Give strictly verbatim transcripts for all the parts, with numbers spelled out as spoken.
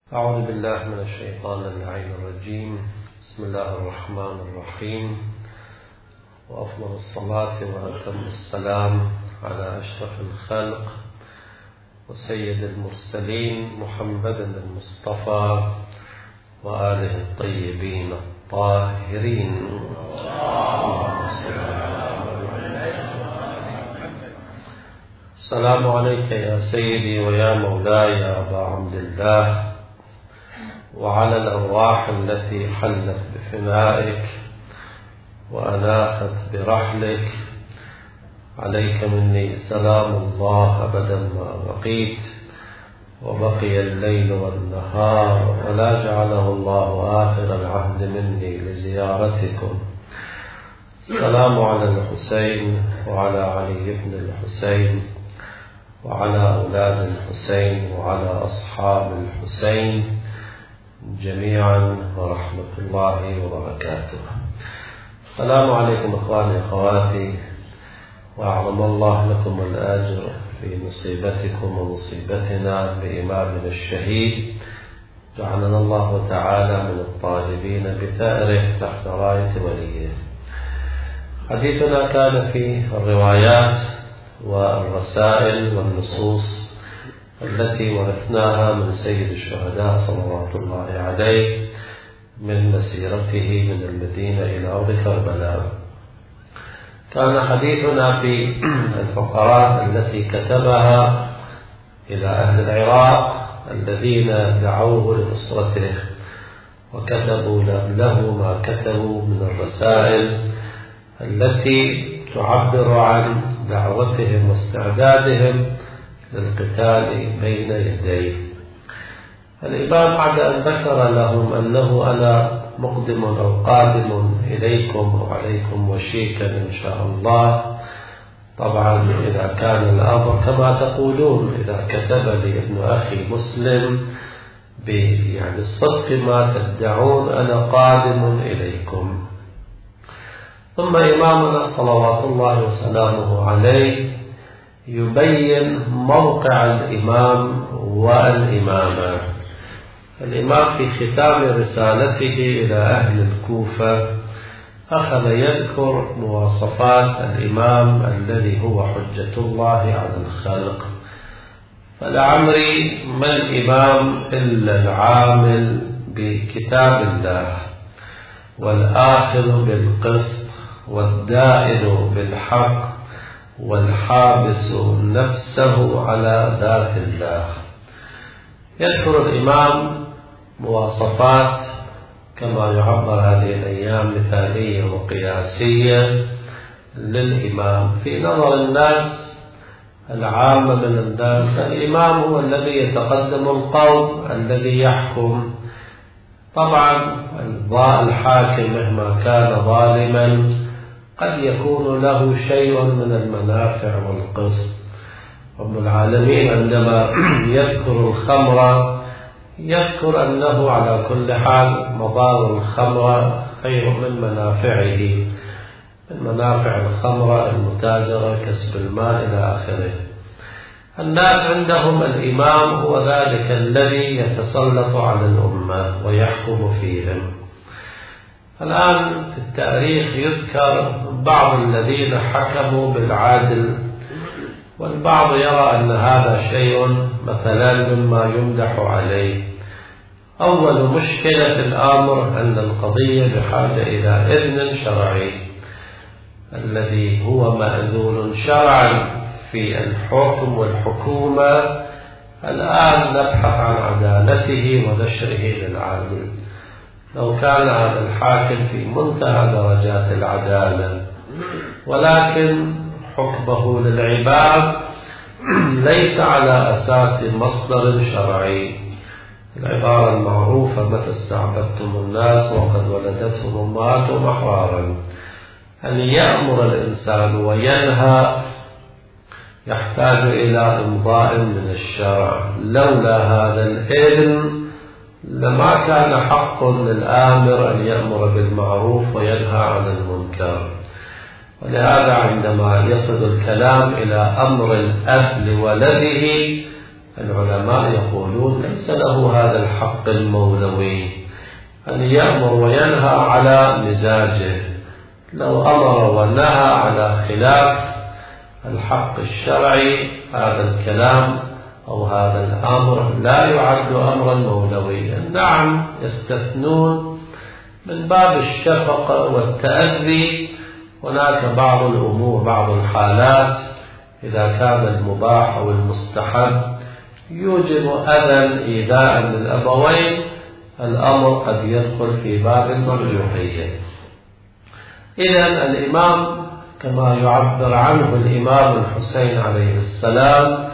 أعوذ بالله من الشيطان اللعين الرجيم. بسم الله الرحمن الرحيم، وأفضل الصلاة وأتم السلام على أشرف الخلق وسيد المرسلين محمد المصطفى وآله الطيبين الطاهرين. السلام عليك يا سيدي ويا مولاي يا أبا عبد الله، وعلى الأرواح التي حلت بفنائك وأناخت برحلك، عليك مني سلام الله أبدا ما بقيت وبقي الليل والنهار، ولا جعله الله آخر العهد مني لزيارتكم. السلام على الحسين وعلى علي بن الحسين وعلى أولاد الحسين وعلى أصحاب الحسين جميعا ورحمة الله وبركاته. السلام عليكم إخواني أخواتي، وأعظم الله لكم الأجر في مصيبتكم ومصيبتنا بإمامنا الشهيد، جعلنا الله تعالى من الطالبين بثأره تحت راية وليه. حديثنا كان في الروايات والرسائل والنصوص التي ورثناها من سيد الشهداء صلوات الله عليه من مسيرته من المدينة إلى أرض كربلاء. كان حديثنا في الفقرات التي كتبها إلى أهل العراق الذين دعوه لنصرته وكتبوا له ما كتبوا من الرسائل التي تعبر عن دعوتهم واستعدادهم للقتال بين يديه. الإمام بعد أن ذكر لهم أنه أنا مقدم أو قادم إليكم وعليكم وشيكا إن شاء الله، طبعا إذا كان الأمر كما تقولون، إذا كتب لي ابن أخي مسلم يعني الصدق ما تدعون أنا قادم إليكم. ثم إمامنا صلوات الله وسلامه عليه يبين موقع الإمام والإمامة. الإمام في ختام رسالته إلى أهل الكوفة أخذ يذكر مواصفات الإمام الذي هو حجة الله على الخلق. فلعمري ما الإمام إلا العامل بكتاب الله والآخذ بالقسط والدائن بالحق والحابس نفسه على ذات الله. يذكر الإمام مواصفات كما يعبر هذه الأيام مثالية وقياسية للإمام في نظر الناس العامة من الناس. الإمام هو الذي يتقدم القوم الذي يحكم. طبعا الحاكم مهما كان ظالما قد يكون له شيء من المنافع والقسط. رب العالمين عندما يذكر الخمر يذكر أنه على كل حال مضار الخمر خير من منافعه، من منافع الخمر المتاجرة كسب الماء إلى آخره. الناس عندهم الإمام هو ذلك الذي يتسلط على الأمة ويحكم فيهم. الآن في التاريخ يذكر بعض الذين حكموا بالعدل، والبعض يرى أن هذا شيء مثلا مما يمدح عليه. أول مشكلة في الأمر أن القضية بحاجة إلى إذن شرعي، الذي هو مأذون شرعا في الحكم والحكومة. الآن نبحث عن عدالته ونشره للعالم. لو كان هذا الحاكم في منتهى درجات العدالة ولكن حكمه للعباد ليس على أساس مصدر شرعي. العبارة المعروفة متى استعبدتم الناس وقد ولدتهم أمهاتهم أحرارا. أن يأمر الإنسان وينهى يحتاج إلى إمضاء من الشرع. لولا هذا الإذن لما كان حق للآمر أن يأمر بالمعروف وينهى عن المنكر. ولهذا عندما يصل الكلام إلى أمر الأب لولده العلماء يقولون ليس له هذا الحق المولوي أن يأمر وينهى على مزاجه. لو أمر ونهى على خلاف الحق الشرعي هذا الكلام أو هذا الأمر لا يعد أمرا مولويا. نعم يستثنون من باب الشفقة والتأذي، هناك بعض الأمور بعض الحالات إذا كان المباح أو المستحب يوجب أذى إيذاء للأبوين، الأمر قد يدخل في باب المرجوحية. إذن الإمام كما يعبر عنه الإمام الحسين عليه السلام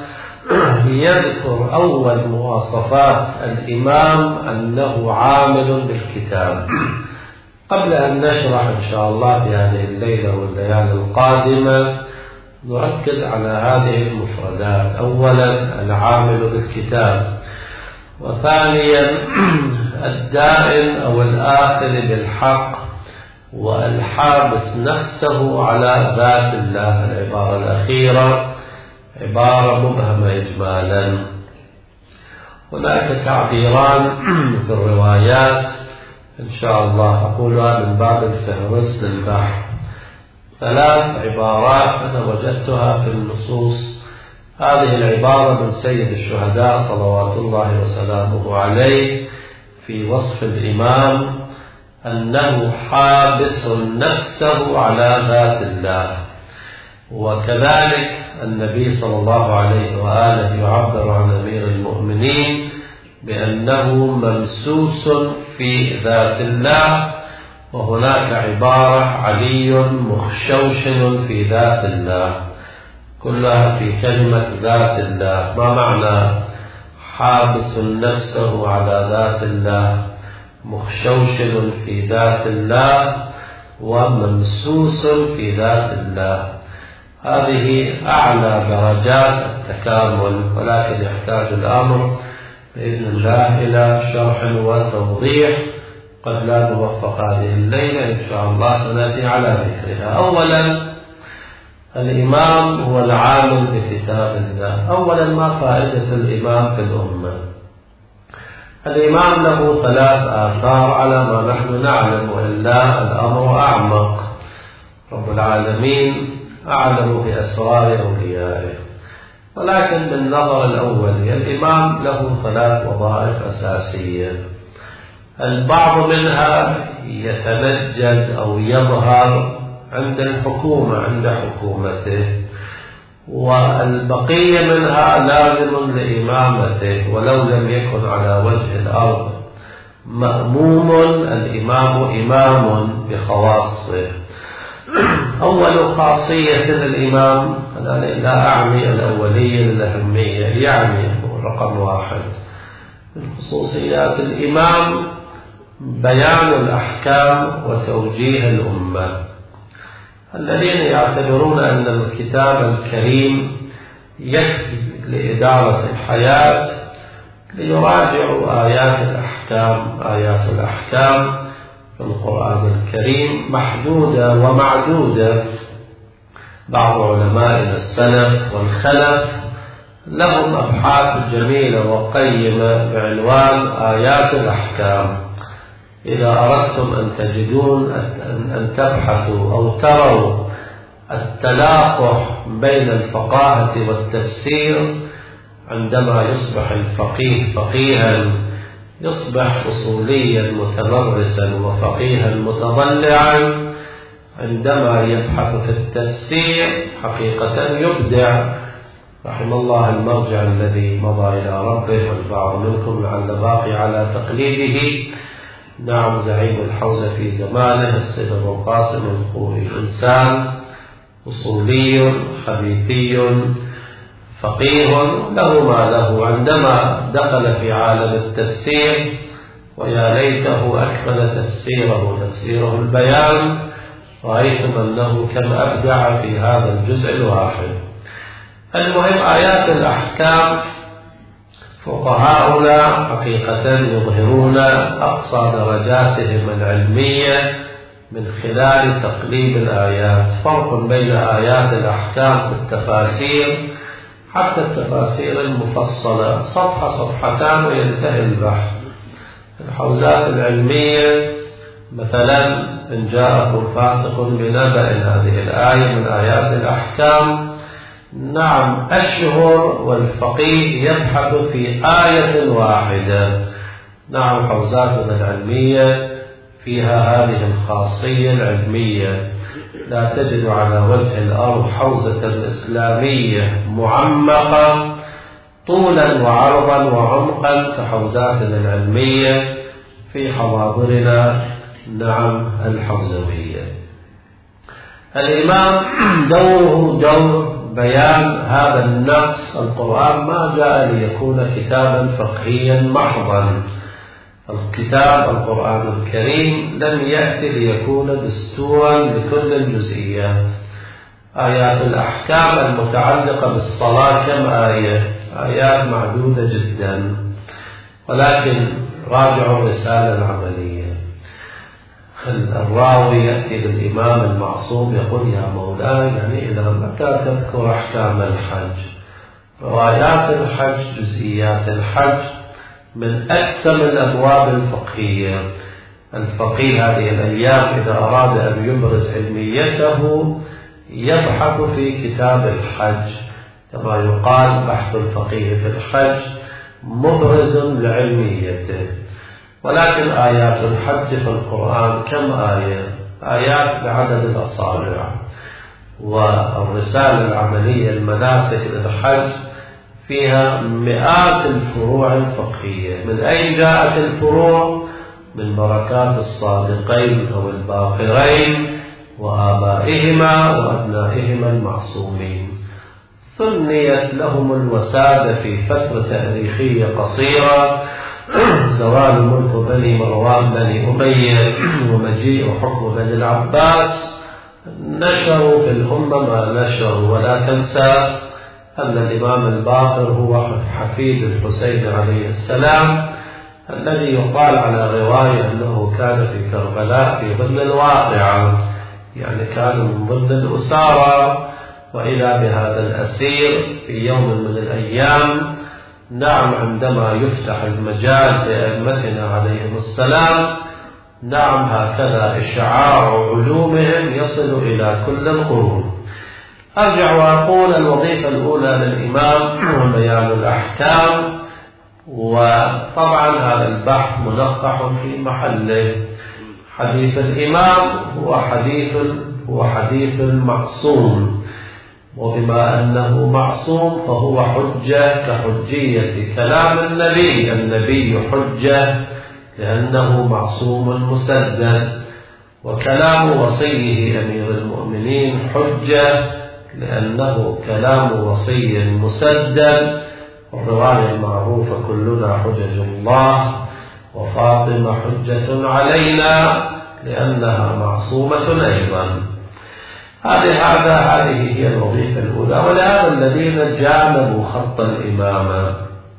يذكر أول مواصفات الإمام أنه عامل بالكتاب. قبل أن نشرح إن شاء الله في هذه الليلة والليالي القادمة نركز على هذه المفردات. أولا العامل بالكتاب، وثانيا الدائن أو الآخذ بالحق والحابس نفسه على ذات الله. العبارة الأخيرة عبارة مبهمة إجمالا. هناك تعبيران في الروايات إن شاء الله أقولها من باب الفهرس للبحث. ثلاث عبارات أنا وجدتها في النصوص. هذه العبارة من سيد الشهداء صلوات الله وسلامه عليه في وصف الإمام أنه حابس نفسه على ذات الله. وكذلك النبي صلى الله عليه وآله يعبر عن أمير المؤمنين بأنه ممسوس في ذات الله. وهناك عبارة علي مخشوشن في ذات الله، كلها في كلمة ذات الله. ما معنى حابس نفسه على ذات الله، مخشوشن في ذات الله، وممسوس في ذات الله؟ هذه أعلى درجات التكامل، ولكن يحتاج الأمر بإذن الله إلى شرح وتوضيح، قد لا نوفق هذه الليلة إن شاء الله سنأتي على ذكرها. أولا الإمام هو العامل بكتاب الله. أولا ما فائدة الإمام في الأمة؟ الإمام له ثلاث آثار على ما نحن نعلم، وإلا الأمر أعمق. رب العالمين أعلم بأسرار أوليائه، ولكن بالنظر الأول الإمام له ثلاث وظائف أساسية. البعض منها يتنجز أو يظهر عند الحكومة عند حكومته، والبقية منها لازم لإمامته ولو لم يكن على وجه الأرض. مأموم الإمام إمام بخواصه. أول خاصية للإمام، أنا لا أعني الأولية الأهمية، يعني رقم واحد من خصوصيات الإمام بيان الأحكام وتوجيه الأمة. الذين يعتبرون أن الكتاب الكريم يكفي لإدارة الحياة ليراجعوا آيات الأحكام. آيات الأحكام في القرآن الكريم محدودة ومعدودة. بعض علماء السلف والخلف لهم أبحاث جميلة وقيمة بعنوان آيات الأحكام. إذا أردتم أن تجدون أن تبحثوا أو تروا التلاقح بين الفقاهة والتفسير، عندما يصبح الفقيه فقيها يصبح أصوليا متمرسا وفقيها متضلعا، عندما يبحث في التفسير حقيقة يبدع. رحم الله المرجع الذي مضى إلى ربه، والبعض منكم لعل باقي على تقليده. نعم زعيم الحوزة في زمانه السيد أبو القاسم الخوئي، إنسان أصولي خبيثي فقيه له ما له. عندما دخل في عالم التفسير ويا ليته أكمل تفسيره تفسيره البيان، رأيتم أنه كم أبدع في هذا الجزء الواحد. المهم آيات الأحكام فقهاؤنا حقيقة يظهرون أقصى درجاتهم العلمية من خلال تقليب الآيات. فرق بين آيات الأحكام في التفاسير حتى التفاسير المفصلة صفحة صفحتان وينتهي البحث. الحوزات العلمية مثلا إن جاءكم فاسق بنبأ، هذه الآية من آيات الأحكام. نعم، أشهر والفقيه يبحث في آية واحدة. نعم، حوزاتنا العلمية فيها هذه الخاصية العلمية. لا تجد على وجه الأرض حوزة إسلامية معمقة طولا وعرضا وعمقا كحوزاتنا العلمية في حواضرنا نعم الحوزوية. الإمام دوره دور بيان هذا النص. القرآن ما جاء ليكون كتابا فقهيا محضا. الكتاب القرآن الكريم لم يأتي ليكون دستورا لكل الجزئيات. آيات الأحكام المتعلقة بالصلاة كم آية؟ آيات معدودة جدا، ولكن راجعوا الرسالة العملية. الراوي يأتي للإمام المعصوم يقول يا مولاي يعني إلى متى تذكر أحكام الحج؟ روايات الحج، جزئيات الحج من أقسم الأبواب الفقهية. الفقيه هذه الأيام إذا أراد أن يبرز علميته يبحث في كتاب الحج، كما يقال بحث الفقيه في الحج مبرز لعلميته. ولكن آيات الحج في القرآن كم آية؟ آيات بعدد الأصابع. والرسالة العملية المناسك للحج فيها مئات الفروع الفقهية. من أين جاءت الفروع؟ من بركات الصادقين أو الباقرين وآبائهما وأبنائهما المعصومين. ثنيت لهم الوسادة في فترة تاريخية قصيرة، زوال ملك بني مروان بني أمية ومجيء حكم بني العباس، نشروا في الأمة ما نشروا. ولا تنسى أن الإمام الباقر هو حفيد الحسين عليه السلام، الذي يقال على رواية أنه كان في كربلاء في ضمن الواقعة، يعني كان من ضمن الأسارة. وإلى بهذا الأسير في يوم من الأيام نعم عندما يفتح المجال لأئمتنا عليهم السلام، نعم هكذا إشعاع علومهم يصل إلى كل القرون. أرجع وأقول الوظيفة الأولى للإمام هو بيان الأحكام، وطبعا هذا البحث ملقح في محله. حديث الإمام هو حديث هو حديث معصوم، وبما أنه معصوم فهو حجة كحجية كلام النبي. النبي حجة لأنه معصوم مسدد، وكلام وصيه أمير المؤمنين حجة لأنه كلام وصي مسدد. والرواية المعروفة كلنا حجج الله وفاطمة حجة علينا لأنها معصومة أيضا. هذه هذا هذه هي الوظيفة الأولى. ولهذا الذين جانبوا خط الإمامة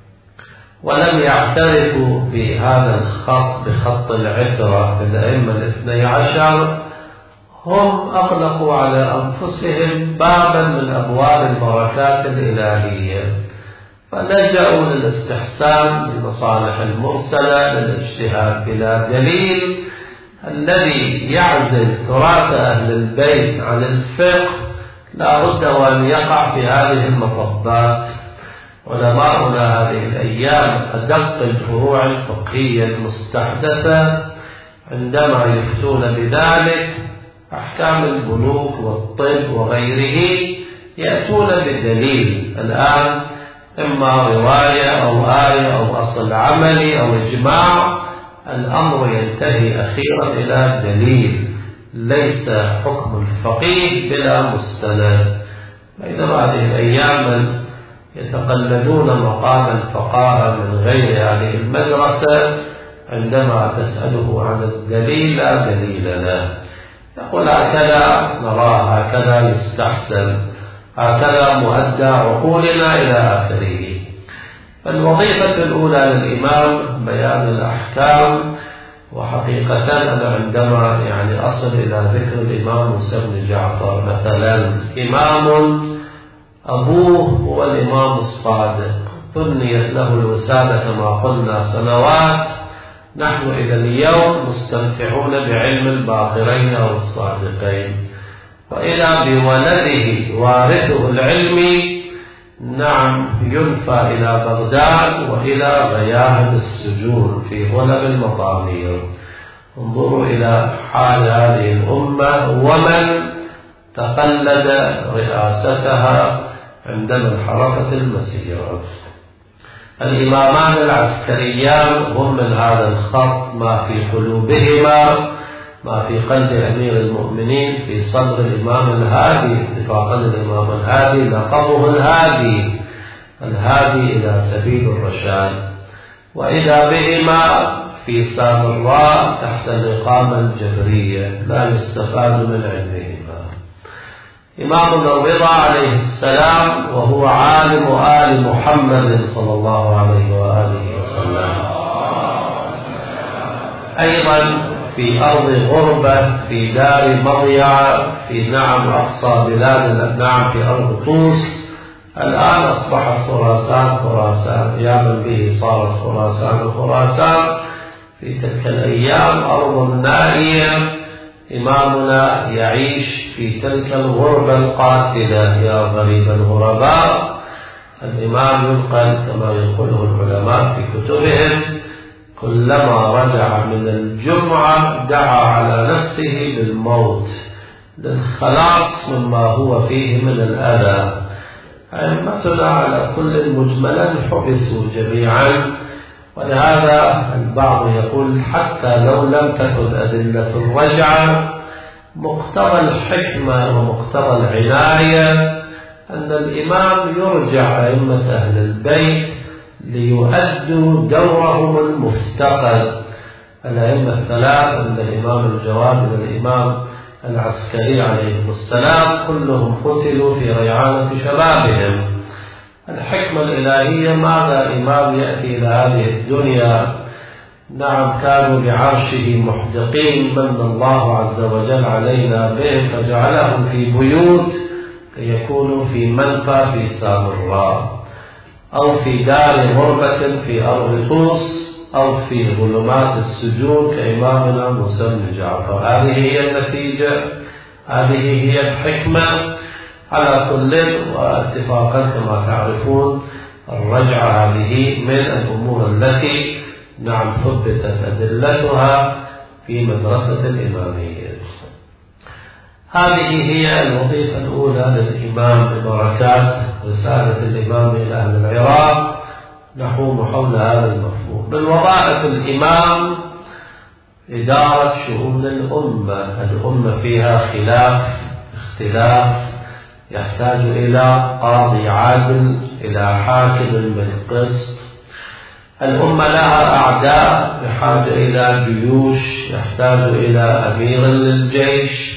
ولم يعترفوا بهذا الخط بخط العترة في الأئمة الاثني عشر هم أغلقوا على أنفسهم بابا من أبواب البركات الإلهية، فلجأوا للاستحسان بالمصالح المرسلة للاجتهاد بلا دليل الذي يعزل تراث أهل البيت عن الفقه. لا بد وأن يقع في هذه المطبات. علماؤنا هذه الأيام أدق الفروع الفقهية المستحدثة عندما يفتون بذلك أحكام البنوك والطب وغيره يأتون بدليل الآن، إما رواية أو آية أو أصل عملي أو إجماع. الأمر ينتهي أخيرا إلى دليل، ليس حكم الفقيه بلا مستند. بينما هذه الأيام من يتقلدون مقام الفقاهة من غير هذه المدرسة عندما تسأله عن الدليل لا دليل له، يقول هكذا نراه، هكذا يستحسن، هكذا مؤدى عقولنا إلى آخره. فالوظيفة الأولى للإمام بيان الأحكام. وحقيقة أنا عندما يعني أصل إلى ذكر الإمام موسى بن جعفر مثلا، إمام أبوه هو الإمام الصادق، بنيت له الوسادة كما قلنا سنوات. نحن إلى اليوم مستمتعون بعلم الباقرين أو الصادقين، وإذا بولده وارثه العلمي نعم ينفى إلى بغداد وإلى غياهب السجون في غلب المطامير. انظروا إلى حال هذه الأمة ومن تقلد رئاستها عندما انحرفت المسيرة. الإمامان العسكريان هم من هذا الخط، ما في قلوبهما ما في قلب أمير المؤمنين في صدر الإمام الهادي. اتفاقا الإمام الهادي لقبه الهادي، الهادي إلى سبيل الرشاد، وإذا بهما في سامراء تحت الإقامة الجبرية لا يستفاد من علمهما. إمامنا الرضا عليه السلام وهو عالم آل محمد صلى الله عليه وآله وسلم، أيضا في أرض غربة في دار مضيعة في نعم أقصى بلاد نعم في أرض طوس. الآن أصبحت خراسان خراسان، أياما به صارت خراسان خراسان. في تلك الأيام أرض نائية، إمامنا يعيش في تلك الغربة القاتلة. يا غريب الغرباء، الإمام ينقل كما ينقله العلماء في كتبهم كلما رجع من الجمعة دعا على نفسه بالموت للخلاص مما هو فيه من الأذى. أئمتنا على كل مجملا حبسوا جميعا، ولهذا البعض يقول حتى لو لم تكن أدلة الرجعة مقتضى الحكمة ومقتضى العناية أن الإمام يرجع أئمة أهل البيت ليؤدوا دورهم المفتقد. الأئمة الثلاث عند الإمام الجواد والإمام العسكري عليهم السلام كلهم قتلوا في ريعانة شبابهم. الحكمة الإلهية، ماذا إمام يأتي إلى هذه الدنيا نعم كانوا بعرشه محدقين، من الله عز وجل علينا بهم فجعلهم في بيوت ليكونوا في منفى في سامراء، أو في دار غربة في أرض طوس، أو في ظلمات السجون كإمامنا موسى بن جعفر. هذه هي النتيجة، هذه هي الحكمة. على كل واتفاقا كما تعرفون الرجعة هذه من الأمور التي نعم ثبتت أدلتها في مدرسة الإمامية. هذه هي الوظيفة الأولى للإمام ببركات رسالة الإمام إلى أهل العراق. نحوم حول هذا المفهوم. من وظائف الإمام إدارة شؤون الأمة. الأمة فيها خلاف اختلاف يحتاج إلى قاضي عادل، إلى حاكم بالقسط. الأمة لها أعداء بحاجة إلى جيوش، يحتاج إلى أمير للجيش.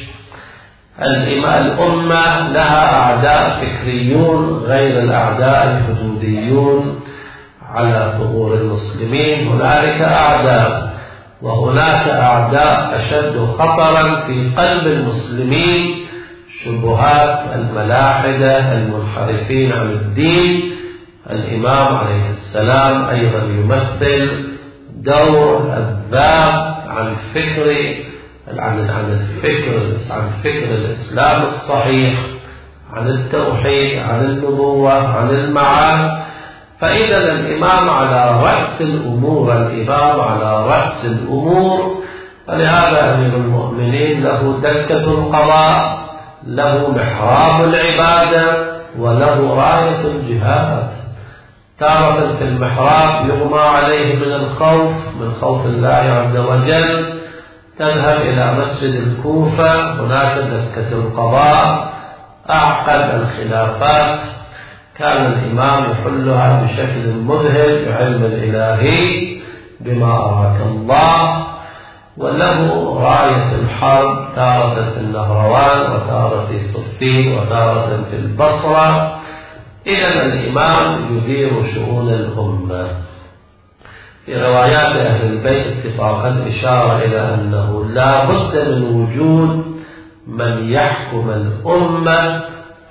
الأمة لها أعداء فكريون غير الأعداء الحدوديون على ثغور المسلمين. هنالك أعداء، وهناك أعداء أشد خطرا في قلب المسلمين، شبهات الملاحدة المنحرفين عن الدين. الإمام عليه السلام أيضا يمثل دور الذاب عن فكر عن عن الفكر عن فكر الإسلام الصحيح، عن التوحيد، عن النبوة، عن المعاد. فإذا الإمام على رأس الأمور، الإمام على رأس الأمور. ولهذا أمير المؤمنين له دكة القضاء، له محراب العبادة، وله راية الجهاد. تارة في المحراب يغمى عليه من الخوف، من خوف الله عز وجل، تذهب إلى مسجد الكوفة، هناك دكة القضاء، أعقد الخلافات كان الإمام يحلها بشكل مذهل بعلم الإلهي بما أراك الله. وله راية الحرب، تارة في النهروان، وتارة في صفين، وتارة في البصرة. إذن الإمام يدير شؤون الأمة. في روايات أهل البيت اتفاقا إشارة إلى أنه لا بد من وجود من يحكم الأمة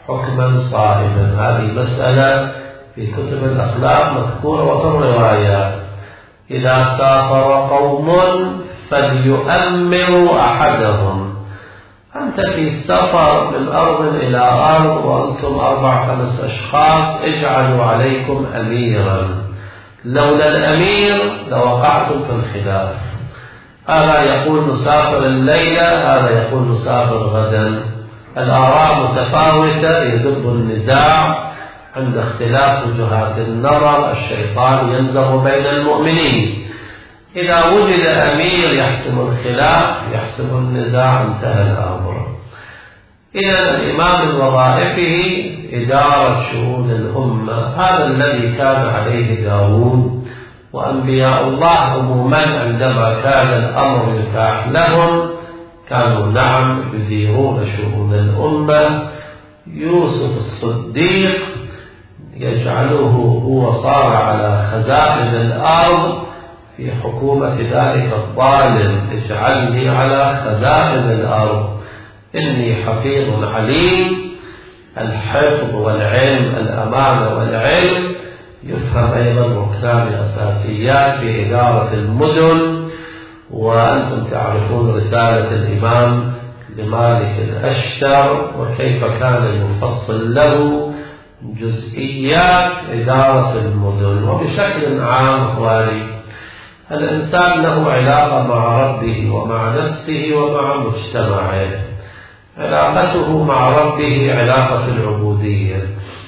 حكما صائبا. هذه مسألة في كتب الأخلاق مذكورة وفي الروايات. إذا سافر قوم فليؤمروا أحدهم. أنت في سفر من أرض إلى أرض وأنتم أربع خمس أشخاص، اجعلوا عليكم أميرا. لولا الأمير لوقعتم في الخلاف. هذا يقول نسافر الليلة، هذا يقول نسافر غدا. الآراء متفاوتة، يدب النزاع عند اختلاف وجهات النظر. الشيطان ينزغ بين المؤمنين. إذا وجد أمير يحسم الخلاف يحسم النزاع، انتهى الأمر. إذا الإمام من وظائفه إدارة شؤون الأمة. هذا الذي كان عليه داود وأنبياء الله عموما. عندما كان الأمر يتاح لهم كانوا نعم يديرون شؤون الأمة. يوسف الصديق يجعله هو صار على خزائن الأرض في حكومة ذلك الظالم. اجعلني على خزائن الأرض إني حفيظ عليم. الحفظ والعلم، الأمانة والعلم، يفهم أيضا ركنان أساسيات في إدارة المدن. وأنتم تعرفون رسالة الإمام لمالك الأشتر وكيف كان يفصل له جزئيات إدارة المدن. وبشكل عام أخواني، الإنسان له علاقة مع ربه ومع نفسه ومع مجتمعه. علاقته مع ربه علاقة العبودية،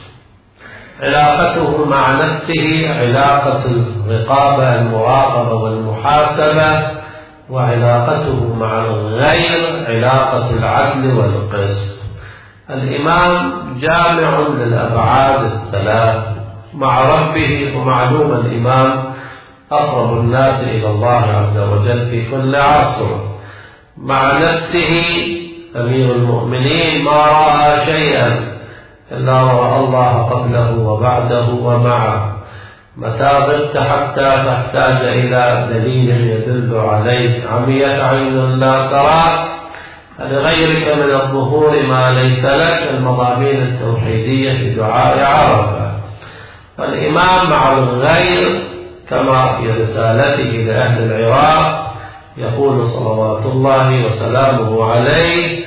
علاقته مع نفسه علاقة الرقابة المراقبة والمحاسبة، وعلاقته مع الغير علاقة العدل والقسط. الإمام جامع للأبعاد الثلاث مع ربه. ومعلوم الإمام أقرب الناس إلى الله عز وجل في كل عصر. مع نفسه أمير المؤمنين ما رأى شيئا إلا رأى الله قبله وبعده ومعه. متى غبت حتى تحتاج إلى دليل يدل عليك، عميت عين لا تراك، لغيرك من الظهور ما ليس لك. المضامين التوحيدية في دعاء عرفة. والإمام مع الغير كما في رسالته لأهل العراق يقول صلوات الله وسلامه عليه: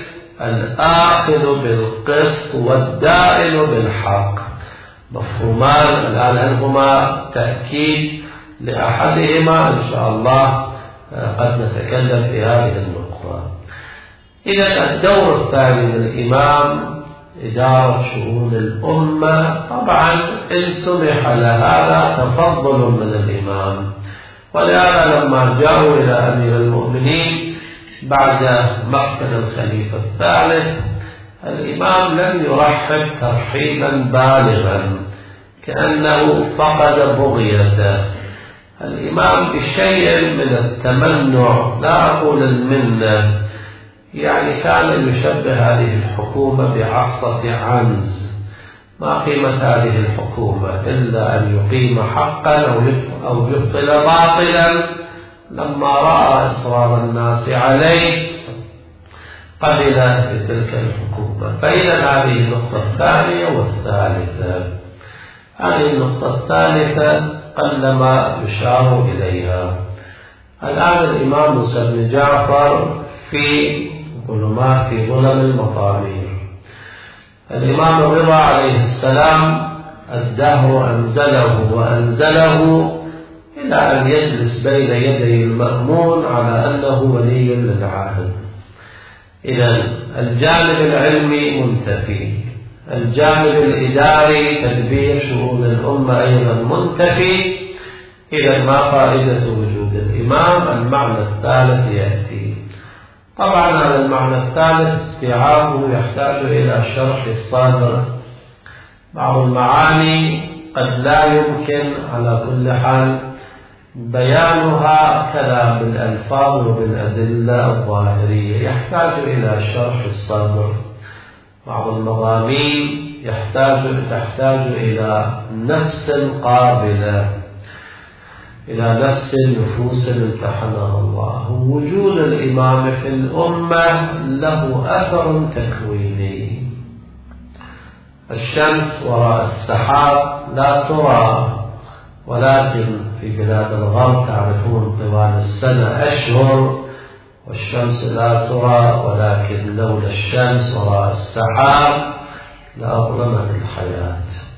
الآخذ بالقسط والدائن بالحق. مفهومان الآن، هل هما تأكيد لأحدهما؟ إن شاء الله قد نتكلم في هذه النقطة. إذا الدور الثاني للإمام إدارة شؤون الأمة. طبعا إن سمح لهذا تفضل من الإمام. ولهذا لما جاءوا إلى أمير المؤمنين بعد مقتل الخليفة الثالث، الإمام لم يرحب ترحيبا بالغا كأنه فقد بغيته. الإمام بشيء من التمنع، لا أقول المنة، يعني كان يشبه هذه الحكومة بعصا عنز. ما قيمة هذه الحكومة إلا أن يقيم حقا أو يبطل باطلا. لما رأى إصرار الناس عليه قبل بتلك الحكومة. فإذا هذه النقطة الثانية والثالثة. هذه النقطة الثالثة قلما يشار إليها. الآن الإمام موسى بن جعفر في ظلمات في ظلم المطامير. الإمام الرضا عليه السلام الدهر أنزله وأنزله إلى أن يجلس بين يدي المأمون على أنه ولي للعهد. إذا الجانب العلمي منتفي، الجانب الإداري تدبير شؤون الأمة أيضا منتفي. إذا ما فائدة وجود الإمام؟ المعنى الثالث يأتي. طبعا هذا المعنى الثالث استيعابه يحتاج إلى شرح الصادر. بعض المعاني قد لا يمكن على كل حال بيانها كذا بالألفاظ وبالأدلة الظاهرية، يحتاج إلى شرح الصدر. بعض المضامين يحتاج تحتاج إلى نفس قابلة، إلى نفس نفوس امتحنها الله. وجود الإمام في الأمة له أثر تكويني. الشمس وراء السحاب لا ترى، ولكن في بلاد الغرب تعرفون طوال السنة أشهر والشمس لا ترى، ولكن لولا الشمس وراء السحاب لأظلمت الحياة.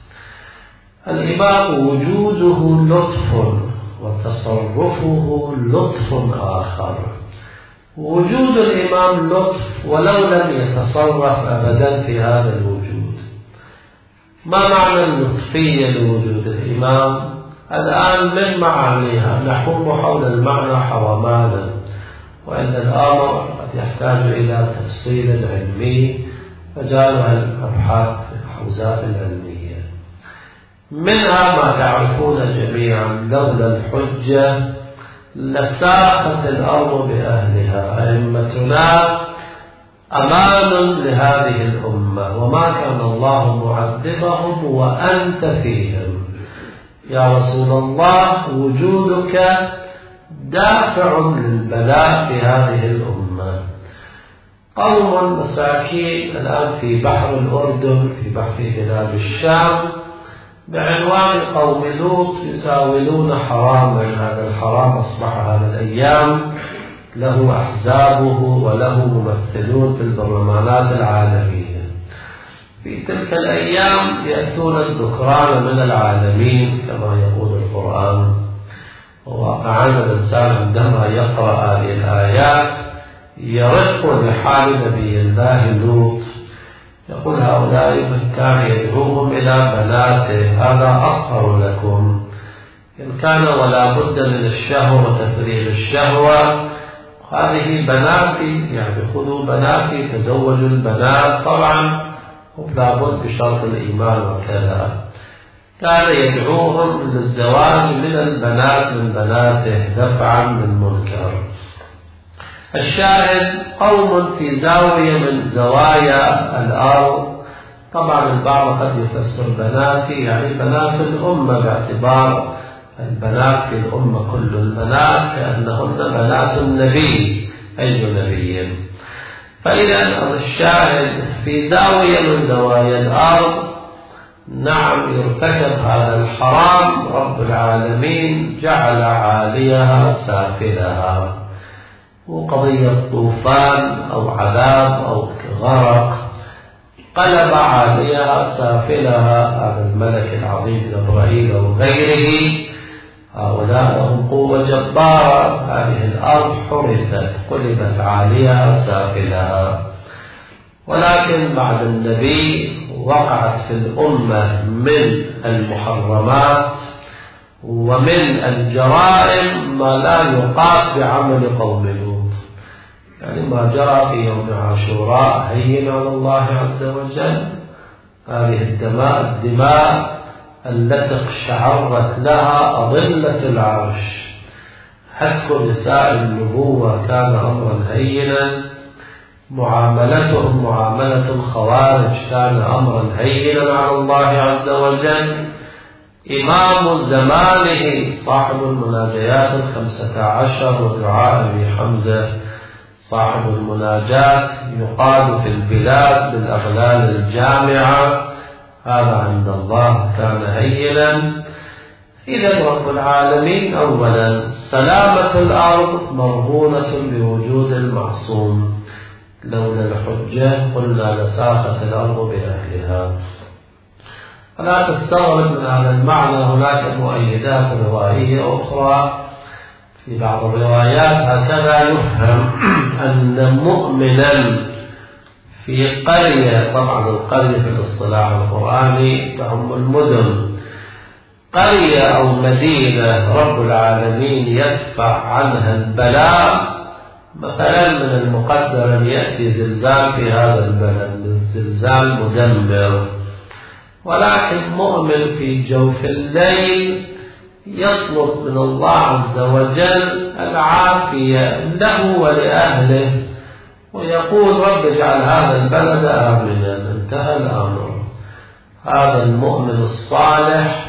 الإمام وجوده لطف وتصرفه لطف آخر. وجود الإمام لطف ولو لم يتصرف أبدا في هذا الوجود. ما معنى اللطفية لوجود الإمام؟ الآن من معانيها نحوم حول المعنى حوامانا، وإن الأمر قد يحتاج إلى تفصيل علمي فجعلها الأبحاث في الحوزات العلمية. منها ما تعرفون جميعا: لولا الحجة لساقت الأرض بأهلها. أئمتنا أمان لهذه الأمة، وما كان الله معذبهم وأنت فيهم. يا رسول الله وجودك دافع للبلاء في هذه الأمة. قوم مساكين الآن في بحر الأردن، في بحر بلاد الشام، بعنوان قوم لوط يزاولون حراما. هذا الحرام أصبح هذه الأيام له أحزابه وله ممثلون في البرلمانات العالمية. في تلك الأيام يأتون الذكران من العالمين كما يقول القرآن. وواقعا الإنسان عندما يقرأ هذه الآيات يرق لحال نبي الله لوط، يقول هؤلاء من كان يدعوهم إلى بناته هذا أطهر لكم، إن كان ولا بد من الشهوة وتفريغ الشهوة، هذه بناتي، يعني خذوا بناتي تزوجوا البنات، طبعا لا بد بشرط الإيمان وكذا. كان يدعوهم للزواج من البنات من بناته دفعا من منكر. الشاهد قوم في زاوية من زوايا الأرض. طبعا البعض قد يفسر بناتي يعني بنات الأمة، باعتبار البنات في الأمة كل البنات كأنهن بنات النبي أي نبي. فإذا الشاهد في زاوية من زوايا الأرض نعم يرتكب هذا الحرام، رب العالمين جعل عاليها سافلها، وقضية طوفان أو عذاب أو غرق قلب عاليها سافلها. هذا الملك العظيم جبرائيل أو غيره، هؤلاء لهم قوة جبارة. هذه الأرض حرثت قلبت عاليها سافلها. ولكن بعد النبي وقعت في الأمة من المحرمات ومن الجرائم ما لا يقاس بعمل قوم لوط. يعني ما جرى في يوم عاشوراء هين على الله عز وجل. هذه الدماء الدماء التي اقشعرت لها أضلة العرش. حتك نساء النبوة كان أمرا هينا، معاملتهم معاملة الخوارج كان أمرا هينا على الله عز وجل. إمام زمانه صاحب المناجيات الخمسة عشر ودعاء أبي حمزة صاحب المناجات يقال في البلاد بالأغلال الجامعة، هذا عند الله كان هينا. إذا رب العالمين أولا سلامة الأرض مرهونة بوجود المعصوم. لولا الحجة قلنا لساخت الأرض بأهلها. فلا تستغرب من هذا المعنى، هناك مؤيدات روائية أخرى. في بعض الروايات هكذا يفهم أن مؤمنا في قرية، طبعا القرية في الاصطلاح القرآني تعم المدن، قرية أو مدينة رب العالمين يدفع عنها البلاء. مثلا من المقدر أن يأتي زلزال في هذا البلد، زلزال مدمر، ولكن مؤمن في جوف الليل يطلب من الله عز وجل العافية له ولأهله، ويقول رب اجعل هذا البلد آمنا. انتهى الأمر. هذا المؤمن الصالح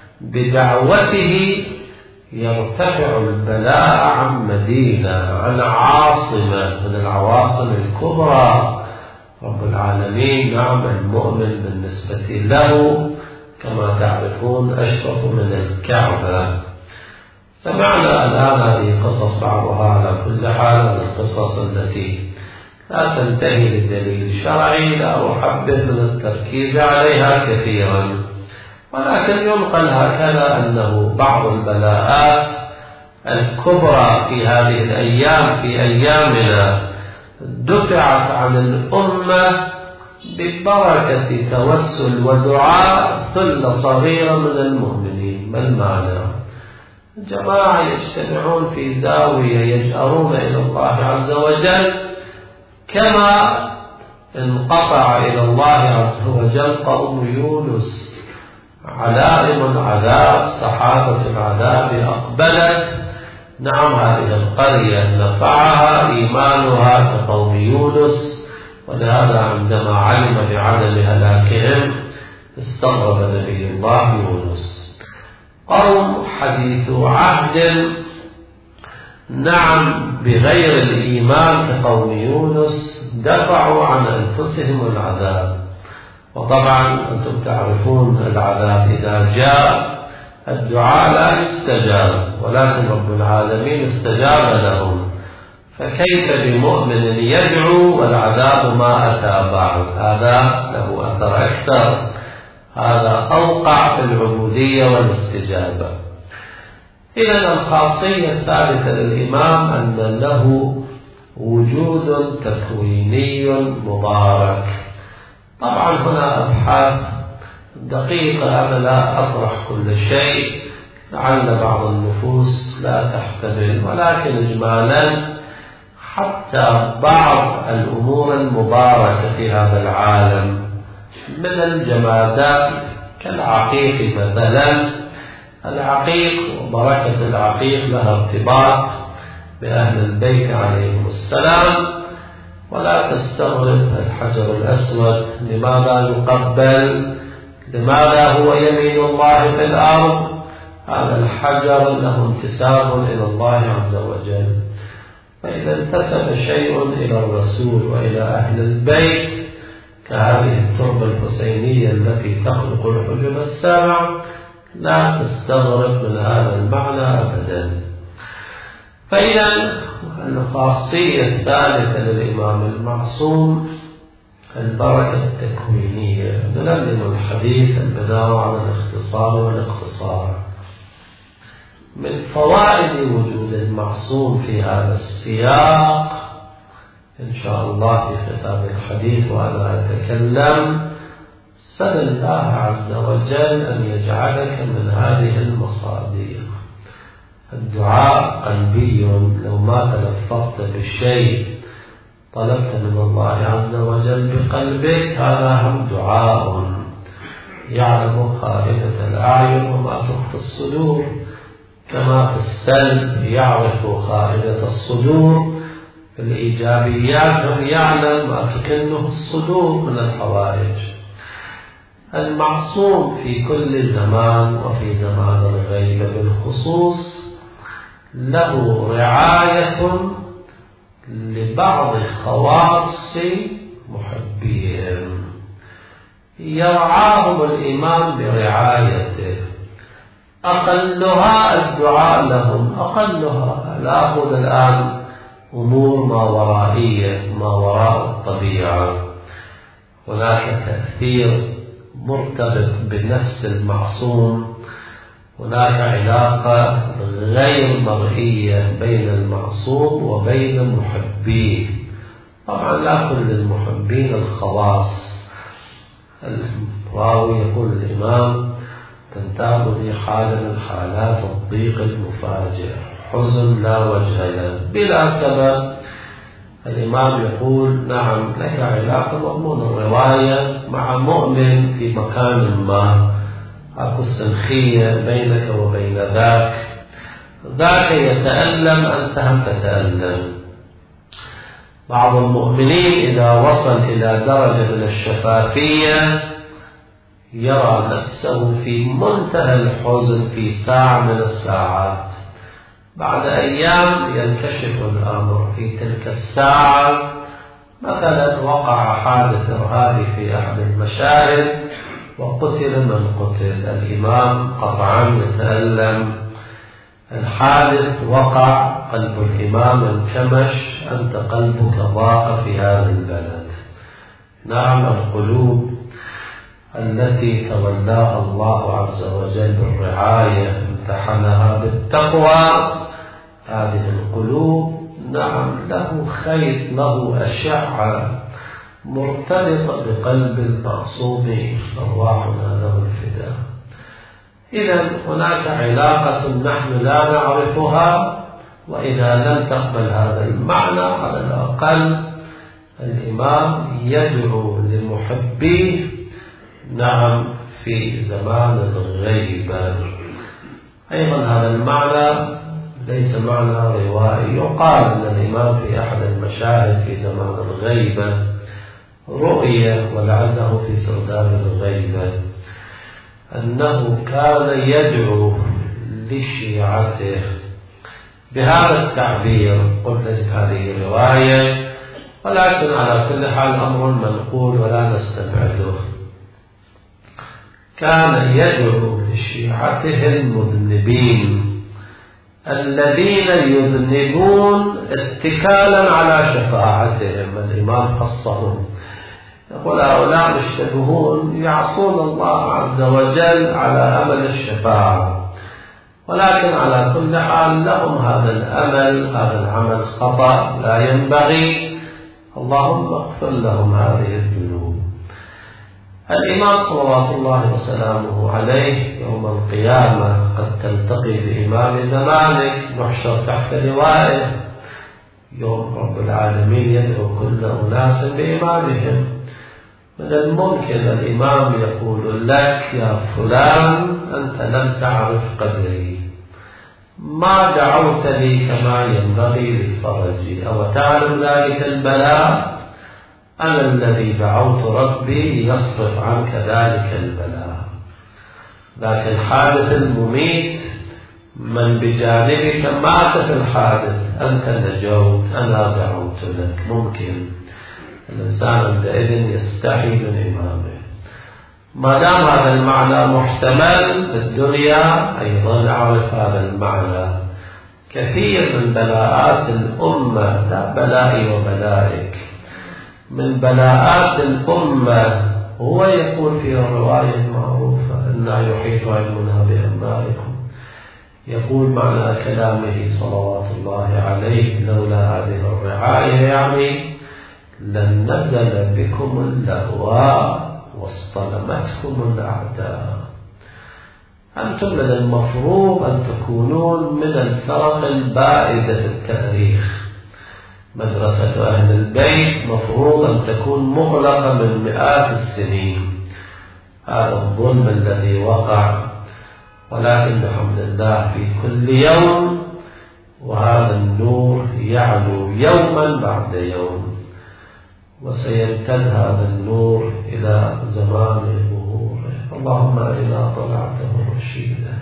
بدعوته يرتفع البلاء عن مدينة، عن عاصمة من العواصم الكبرى. رب العالمين نعم المؤمن بالنسبة له كما تعرفون أشرف من الكعبة. سمعنا الآن هذه قصص بعضها على كل حال من القصص التي لا تنتهي لدليل شرعي، لا أحبب من التركيز عليها كثيرا، ولكن ينقل هكذا أنه بعض البلاءات الكبرى في هذه الأيام في أيامنا دفعت عن الأمة ببركة توسل ودعاء ثلة صغيرة من المؤمنين. ما المعنى؟ جماعة يجتمعون في زاوية يجأرون إلى الله عز وجل، كما انقطع إلى الله عز وجل قوم يونس، علائم العذاب سحابة العذاب أقبلت. نعم هذه القرية نفعها إيمانها كقوم يونس، ولهذا عندما علم بعدم هلاكهم استغرب نبي الله يونس. قوم حديث عهد نعم بغير الإيمان كقوم يونس دفعوا عن أنفسهم العذاب. وطبعا أنتم تعرفون العذاب إذا جاء الدعاء لا يستجاب، ولكن رب العالمين استجاب لهم، فكيف بمؤمن يدعو والعذاب ما أتى بعد؟ هذا له أثر أكثر، هذا أوقع في العبودية والاستجابة. إذن الخاصية الثالثة للإمام أن له وجود تكويني مبارك. طبعا هنا أبحاث دقيقة، أنا لا أطرح كل شيء لعل بعض النفوس لا تحتمل، ولكن إجمالا حتى بعض الأمور المباركة في هذا العالم من الجمادات كالعقيق مثلا، العقيق وبركة العقيق لها ارتباط بأهل البيت عليهم السلام. ولا تستغرب الحجر الأسود لماذا يقبل، لماذا هو يمين الله في الأرض؟ هذا الحجر له انتساب إلى الله عز وجل، فإذا انتسب شيء إلى الرسول وإلى أهل البيت كهذه التربة الحسينية التي تخلق الحجب السابع لا تستغرب من هذا المعنى أبدا. فإذا الخاصية الثالثة للإمام المعصوم البركة التكوينية. نلمم الحديث البداية على الاختصار والاختصار. من فوائد وجود المعصوم في هذا السياق إن شاء الله في ختام الحديث وأنا أتكلم، سل الله عز وجل أن يجعلك من هذه المصادر. الدعاء قلبي، لو ما تلفظت بالشيء طلبت من الله عز وجل بقلبك، هذا هم دعاء. يعلم خائنة الأعين وما تخفي الصدور، كما في السلب يعرف خائنة الصدور، في الإيجابيات هم يعلم ما تكنه الصدور من الحوائج. المعصوم في كل زمان وفي زمان الغيب بالخصوص له رعاية لبعض خواص محبيهم، يرعاهم الإمام برعايته. أقلها الدعاء لهم، أقلها. لا أقول الآن أمور ما ورائية ما وراء الطبيعة، هناك تأثير مرتبط بنفس المعصوم، هناك علاقة غير مرئية بين المعصوم وبين محبيه. طبعا لا كل المحبين الخواص. الراوي يقول الإمام تنتابني حالة من حالات الضيق المفاجئ، حزن لا وجه له بلا سبب. الإمام يقول نعم لك علاقة مضمون الرواية مع مؤمن في مكان ما، أكو سنخية بينك وبين ذاك، ذاك يتألم أنت هم تتألم. بعض المؤمنين إذا وصل إلى درجة من الشفافية يرى نفسه في منتهى الحزن في ساعة من الساعات، بعد أيام ينكشف الأمر. في تلك الساعة مثلا وقع حادث إرهابي في أحد المشاهد وقتل من قتل، الإمام قطعا يتألم، الحادث وقع، قلب الإمام انكمش، أنت قلبك ضاق في هذا البلد. نعم، القلوب التي تولاها الله عز وجل بالرعاية امتحنها بالتقوى، هذه القلوب نعم له خيط، له أشعة مرتبطة بقلب المعصوم أرواحنا له الفداء. إذا هناك علاقة نحن لا نعرفها، وإذا لم تقبل هذا المعنى على الأقل الإمام يدعو لمحبيه نعم في زمان الغيبة. أيضا هذا المعنى ليس معنى روائي، يقال أن الإمام في أحد المشاهد في زمان الغيبة رؤية، ولعله في سرداب الغيبة، أنه كان يدعو لشيعته بهذا التعبير. قلت ليست هذه رواية، ولكن على كل حال أمر منقول ولا نستبعده. كان يدعو لشيعته المذنبين الذين يذنبون اتكالا على شفاعتهم، الإمام خصهم، يقول هؤلاء مشتبهون يعصون الله عز وجل على أمل الشفاعة، ولكن على كل حال لهم هذا الأمل، هذا العمل خطأ لا ينبغي، اللهم اغفر لهم هذه الذنوب. الإمام صلوات الله وسلامه عليه يوم القيامة قد تلتقي بإمام زمانك، نحشر تحت لوائه، يوم رب العالمين يدعو كل أناس بإمامهم. من الممكن الإمام يقول لك يا فلان أنت لم تعرف قدري، ما دعوت لي كما ينبغي للفرج، أو تعلم ذلك البلاء، أنا الذي دعوت ربي يصرف عنك ذلك البلاء. ذاك الحادث المميت من بجانبك مات في الحادث، أنت نجوت، أنا دعوت لك. ممكن الإنسان عندئذ يستحي من إمامه. ما دام هذا المعنى محتمل في الدنيا، أيضا أعرف هذا المعنى. كثير من بلاءات الأمة، لا بلائي وبلائك، من بلاءات الأمة هو يقول في الرواية المعروفة إنا يحيط علمنا بأنبائكم، يقول معنى كلامه صلوات الله عليه لولا هذه الرعاية يعني لن نزل بكم اللهواء واصطلمتكم الأعداء. أنتم من المفروض أن تكونون من الفرق البائدة في التاريخ. مدرسة أهل البيت مفروض أن تكون مغلقة من مئات السنين. هذا الظلم الذي وقع، ولكن بحمد الله في كل يوم وهذا النور يعلو يوما بعد يوم، وسيمتد هذا النور إلى زمان ظهوره. اللهم إنا طلعته رشيدا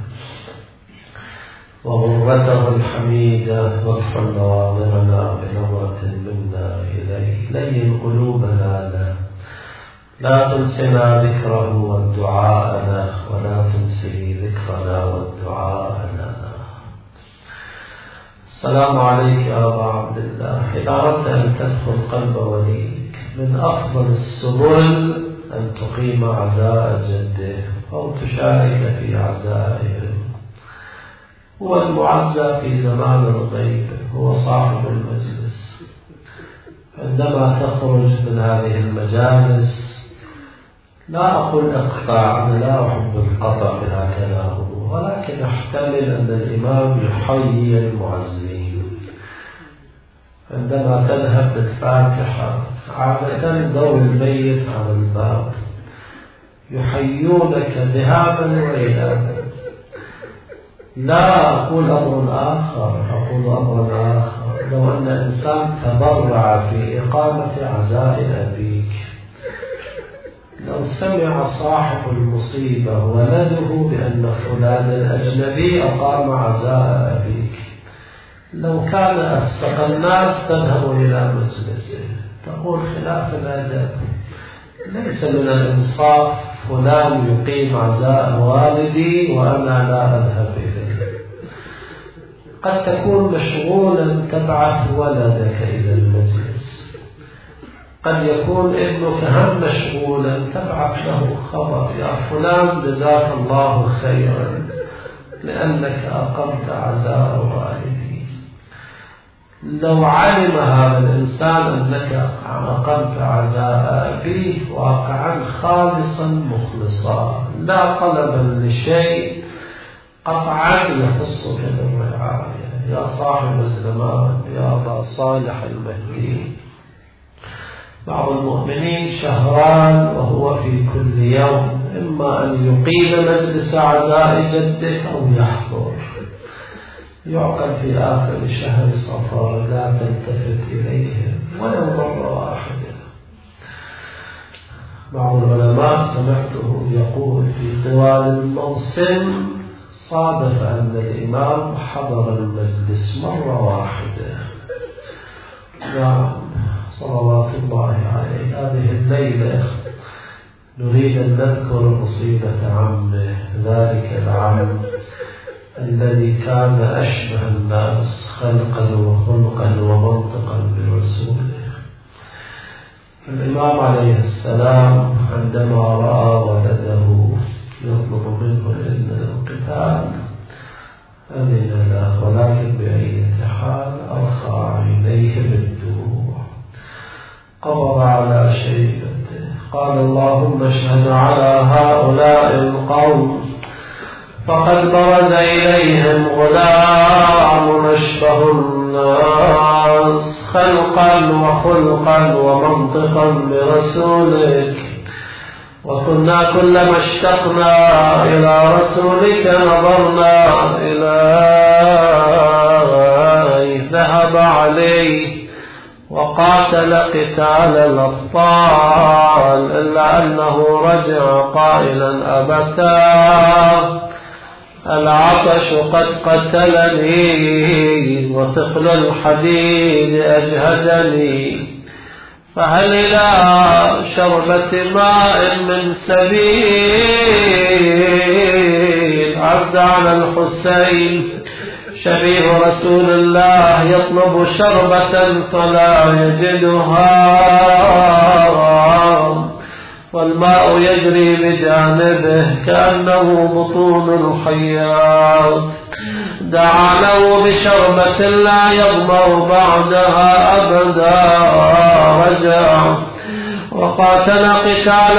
وغرته الحميدة، واغفر نواظرنا بنظرة منا إليه، لين قلوبنا له، لا تنسنا ذكره والدعاء له، ولا تنسي ذكرنا والدعاء لنا. السلام عليك يا أبا عبد الله. إذا أردت أن تدخل قلب وليك من أفضل السبل أن تقيم عزاء جده أو تشارك في عزائه. هو المعزى في زمان الغيب، هو صاحب المجلس. عندما تخرج من هذه المجالس، لا أقول اقطع، أنا لا أحب القطع بهكذا، ولكن أحتمل أن الإمام يحيي المعزين. عندما تذهب بالفاتحة عادة دور الميت على الباب يحيونك ذهابا وإيابا. لا أقول أمر آخر، أقول أمر آخر. لو أن إنسان تبرع في إقامة عزاء أبيك، لو سمع صاحب المصيبة ولده بأن فلان الأجنبي أقام عزاء أبيك، لو كان أفسق الناس تذهب إلى مجلسه، نقول خلاف الأدب. ليس من الإنصاف فلان يقيم عزاء والدي وأنا لا أذهب إليه. قد تكون مشغولا تبعث ولدك إلى المجلس، قد يكون ابنك هم مشغولا تبعث له خبر يا فلان جزاك الله خيرا لأنك أقمت عزاء والدي. لو علم هذا الإنسان أنك أقمت عزاء أبيه واقعا خالصا مخلصا لا طلبا لشيء قطعا يخصك بالرعاية، يا صاحب الزمان يا أبا صالح المهدي، بعض المؤمنين شهران وهو في كل يوم إما أن يقيم مجلس عزاء جدك أو يحضر، يعقد في آخر شهر صفر لا تلتفت إليهم ولو مرة واحدة. بعض العلماء سمعته يقول في طوال الموسم صادف أن الإمام حضر المجلس مرة واحدة. نعم صلوات الله عليه. هذه الليلة نريد أن نذكر مصيبة عمه، ذلك العم الذي كان أشبه الناس خلقا وخلقا ومنطقا برسوله. الإمام عليه السلام عندما رأى ولده يطلب منه الإذن للقتال أذن له، ولكن بأي حال أرخى عينيه بالدموع، قبض على شيبته، قال اللهم اشهد على هؤلاء القوم فقد برز إليهم غلام أشبه الناس خلقا وخلقا ومنطقا برسولك، وكنا كلما اشتقنا إلى رسولك نظرنا إليه، ذهب عليه وقاتل قتال الأبطال إلا أنه رجع قائلا أبتاه العطش قد قتلني وثقل الحديد أجهدني، فهل إلى شربة ماء من سبيل. عز على الحسين شبيه رسول الله يطلب شربة فلا يجدها والماء يجري بجانبه كأنه بطون الحيات، دعا له بشربة لا يظمأ بعدها أبدا، رجع وقاتل قتال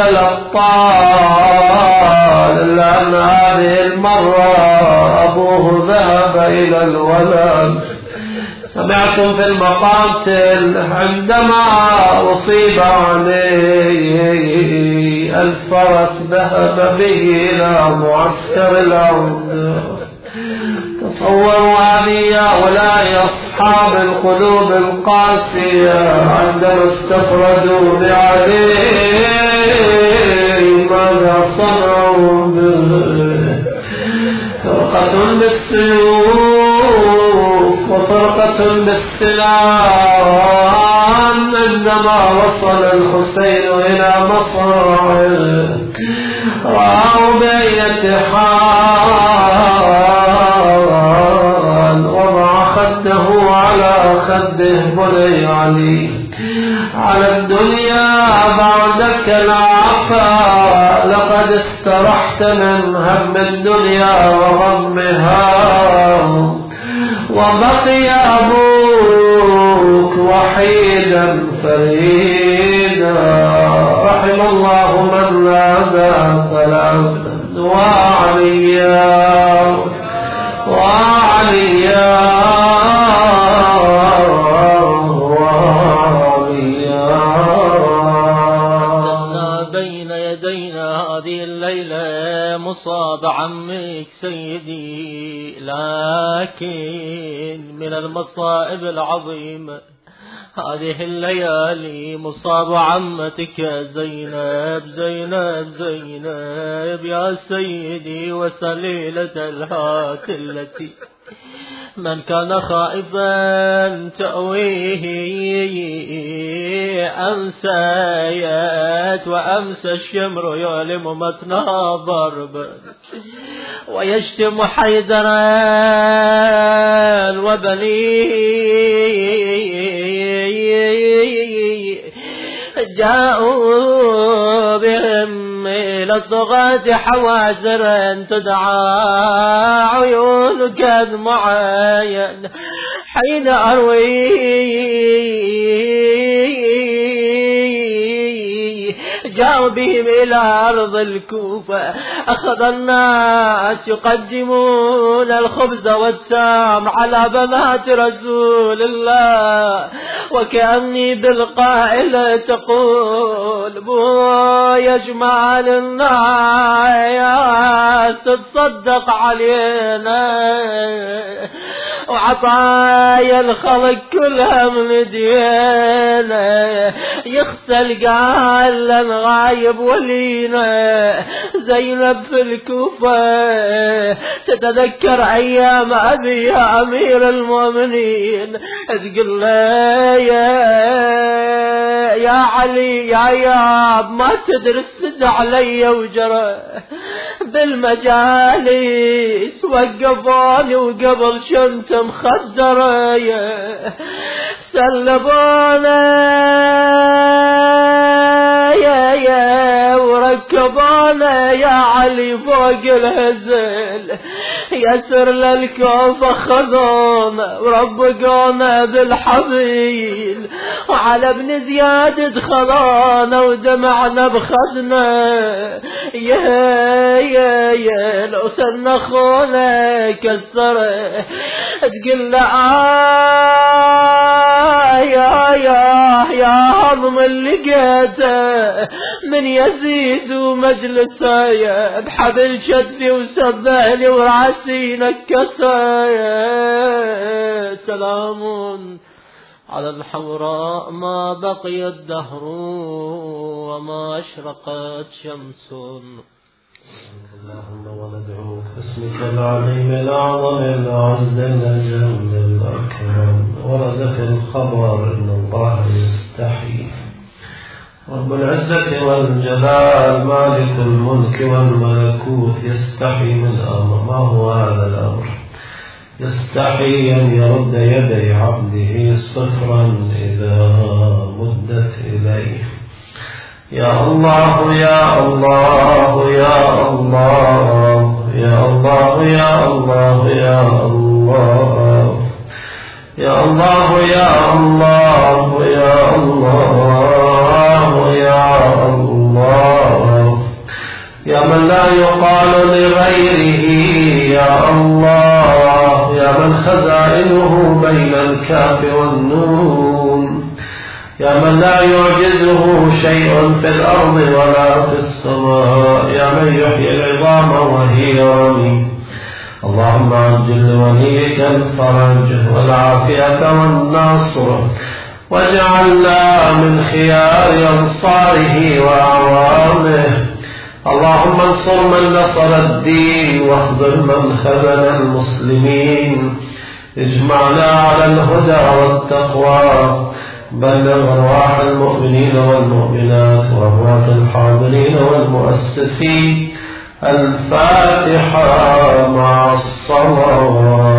الأبطال إلا أن هذه المرة أبوه ذهب إلى الولد. سمعتم في المقاتل عندما أصيب عليه الفرس ذهب به إلى معسكر العودة. تصوروا هذه هؤلاء أصحاب القلوب القاسية عندما استفردوا بعليه ماذا صنعوا به. فرقة بالسيوف وفرقة بالسنان. عندما وصل الحسين إلى مصرعه رأوا بأية حال وضع خده على خده بني علي على الدنيا بعدك العفا، لقد استرحت من هم الدنيا وغمها، وبقي أبوك وحيدا فريدا. رحم الله من نادى ثلاثا وعليا وعليا وعليا. بين يدينا هذه الليلة مصاب عمك سيدي، لكن من المصائب العظيمة هذه الليالي مصاب عمتك زينب زينب زينب يا سيدي، وسليلة الهات التي من كان خائفا تأويه أمسيت وأمسى الشمر يعلم متنها ضرب ويشتم حيدرا وبنيه جاءوا بهم إلى الضغات حوازر تدعى عيون كدمعين حين أروي جاءوا بهم إلى أرض الكوفة أخذ الناس يقدمون الخبز والتام على بنات رسول الله وكأني بالقائل تقول بو يجمع الناس تتصدق علينا وعطايا الخلق كلها من دينا يخسل قال لن غايب ولينا زينب في الكوفة تتذكر أيام أبي يا أمير المؤمنين تقول له يا يا علي يا ياب ما تدري السد علي وجرى بالمجالس وقفوني وقبل شنت مخدرة سلبونا يا يا وركبونا يا علي فوق الهزل يسر للكوف خذونا وربقونا بالحبيل وعلى ابن زياد دخلونا ودمعنا بخدنا يا يا يا لو سنخونا كسره تقول له آه يا يا يا هضم اللي لقيته من يزيد ومجلسه يا بحبل شدي وسبهني ورعسي نكسه يا سلام على الحوراء ما بقي الدهر وما أشرقت شمس. اللهم وندعوك باسمك العليم الأعظم الأعز الأجل الأكرم وردك الخبر إن الله يستحي رب العزة والجلال مالك الملك والملكوت يستحي من أمر. ما هو هذا الأمر؟ يستحي أن يرد يدي عبده صفرا إذا مدت إليه. يا الله يا الله يا الله يا الله يا الله يا الله يا الله يا الله يا الله يا الله يا من لا يقال لغيره يا الله يا من خزائنه بين الكاف والنون يا من لا يعجزه شيء في الأرض ولا في السماء يا من يحيي العظام وهي رميم. اللهم عجل لوليك الفرج والعافية والنصر واجعلنا من خيار أنصاره وأعوانه. اللهم انصر من نصر الدين واخذل من خذل المسلمين. اجمعنا على الهدى والتقوى. بلغ أرواح المؤمنين والمؤمنات وأموات الحاضرين والمؤسسين. الفاتحة مع الصلوات.